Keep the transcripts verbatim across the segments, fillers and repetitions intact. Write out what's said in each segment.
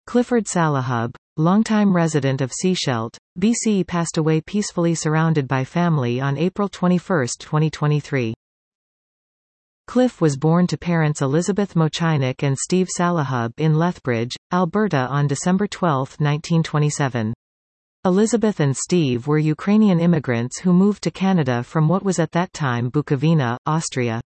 Clifford Salahub, longtime resident of Sechelt, B C, passed away peacefully surrounded by family on April twenty-first, twenty twenty-three. Cliff was born to parents Elizabeth Mochinik and Steve Salahub in Lethbridge, Alberta on December twelfth, nineteen twenty-seven. Elizabeth and Steve were Ukrainian immigrants who moved to Canada from what was at that time Bukovina, Austria.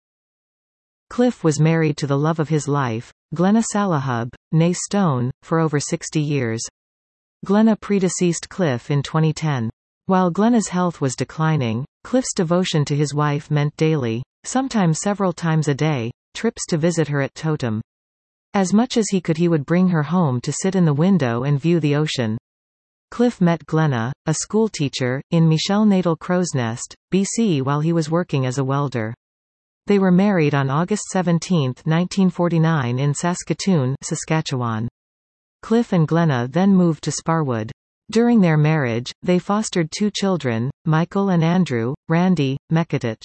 Cliff was married to the love of his life, Glenna Salahub, née Stone, for over sixty years. Glenna predeceased Cliff in twenty ten. While Glenna's health was declining, Cliff's devotion to his wife meant daily, sometimes several times a day, trips to visit her at Totem. As much as he could he would bring her home to sit in the window and view the ocean. Cliff met Glenna, a schoolteacher, in Michel Nadal Crowsnest, B C while he was working as a welder. They were married on August seventeenth, nineteen forty-nine in Saskatoon, Saskatchewan. Cliff and Glenna then moved to Sparwood. During their marriage, they fostered two children, Michael and Andrew, Randy, Meketich.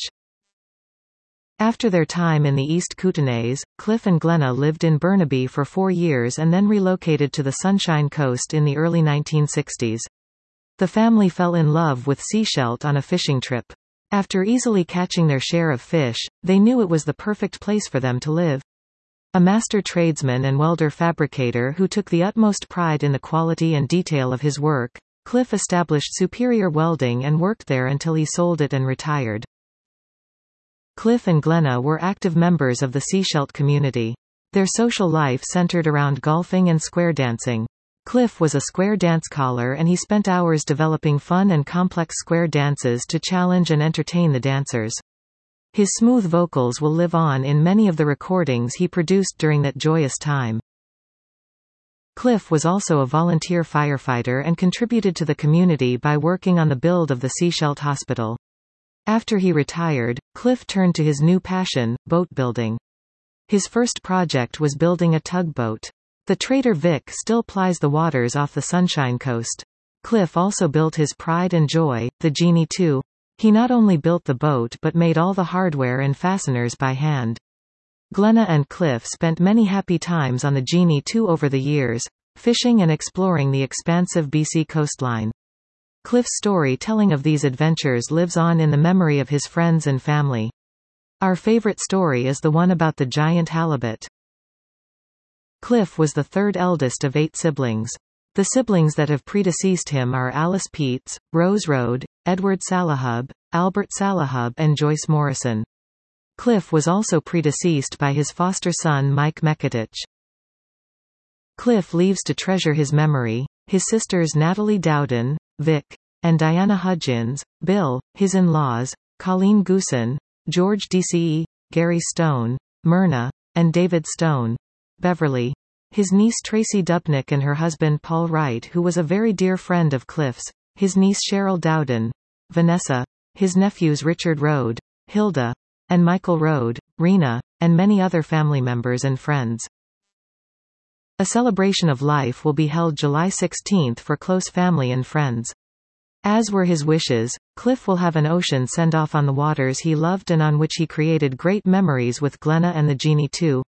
After their time in the East Kootenays, Cliff and Glenna lived in Burnaby for four years and then relocated to the Sunshine Coast in the early nineteen sixties. The family fell in love with Sechelt on a fishing trip. After easily catching their share of fish, they knew it was the perfect place for them to live. A master tradesman and welder fabricator who took the utmost pride in the quality and detail of his work, Cliff established Superior Welding and worked there until he sold it and retired. Cliff and Glenna were active members of the Sechelt community. Their social life centered around golfing and square dancing. Cliff was a square dance caller and he spent hours developing fun and complex square dances to challenge and entertain the dancers. His smooth vocals will live on in many of the recordings he produced during that joyous time. Cliff was also a volunteer firefighter and contributed to the community by working on the build of the Sechelt Hospital. After he retired, Cliff turned to his new passion, boat building. His first project was building a tugboat. The Trader Vic still plies the waters off the Sunshine Coast. Cliff also built his pride and joy, the Genie two. He not only built the boat but made all the hardware and fasteners by hand. Glenna and Cliff spent many happy times on the Genie two over the years, fishing and exploring the expansive B C coastline. Cliff's story-telling of these adventures lives on in the memory of his friends and family. Our favorite story is the one about the giant halibut. Cliff was the third eldest of eight siblings. The siblings that have predeceased him are Alice Peets, Rose Rode, Edward Salahub, Albert Salahub and Joyce Morrison. Cliff was also predeceased by his foster son Mike Meketich. Cliff leaves to treasure his memory, his sisters Natalie Dowden, Vic, and Diana Hudgens, Bill, his in-laws, Colleen Goosen, George D C E, Gary Stone, Myrna, and David Stone, Beverly, his niece Tracy Dupnick and her husband Paul Wright who was a very dear friend of Cliff's, his niece Cheryl Dowden, Vanessa, his nephews Richard Rode, Hilda, and Michael Rode, Rena, and many other family members and friends. A celebration of life will be held July sixteenth for close family and friends. As were his wishes, Cliff will have an ocean send-off on the waters he loved and on which he created great memories with Glenna and the Genie two.